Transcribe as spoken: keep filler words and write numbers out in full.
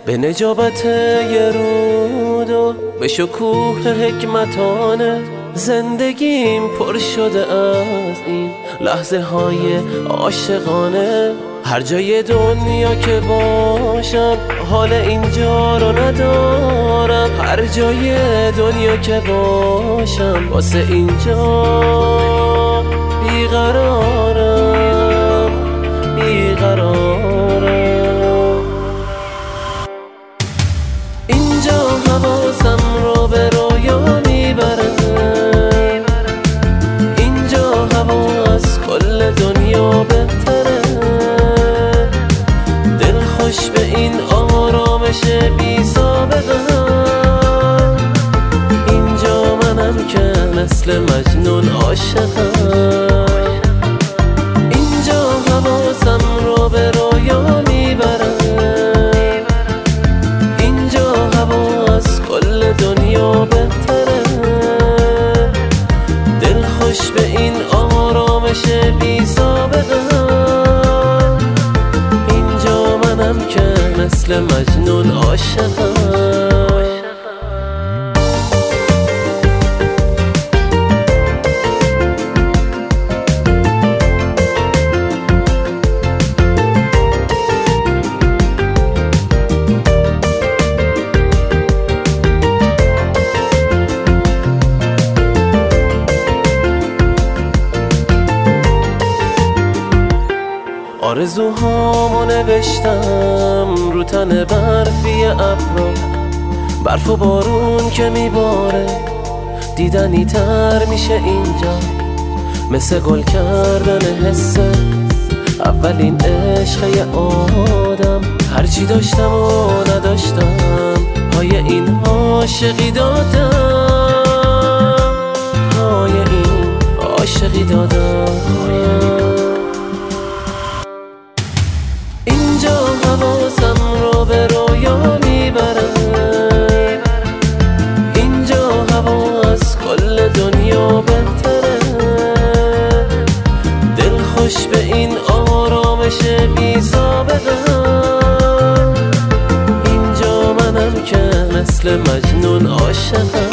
به نجابت یه رود و به شکوه حکمتانه زندگیم پر شده از این لحظه های عاشقانه. هر جای دنیا که باشم حال اینجا رو ندارم، هر جای دنیا که باشم واسه اینجا بیقرارم بیقرارم. اینجا حواسم رو به رویا میبره، اینجا هوا از کل دنیا بهتره. دل خوش به این آرامش بی سابقه، اینجا منم که مثل مجنون عاشقم. اینجا حواسم رو به رویا میبره، اینجا هوا از کل دنیا بهتره. دل خوش به این آرامش بی سابقه، اینجا منم که مثل مجنون عاشقم. آرزوهامو نوشتم رو تن برفی ابرا، برف و بارون که میباره دیدنی تر میشه اینجا. مثل گل کردن حسه اولین عشق یه آدم، هرچی داشتم و نداشتم پای این عاشقی دادم، پای این عاشقی دادم. اینجا حواسم رو به رویا میبره، اینجا هوا از کل دنیا بهتره. دل خوش به این آرامش بی سابقه، اینجا منم که مثل مجنون عاشقم.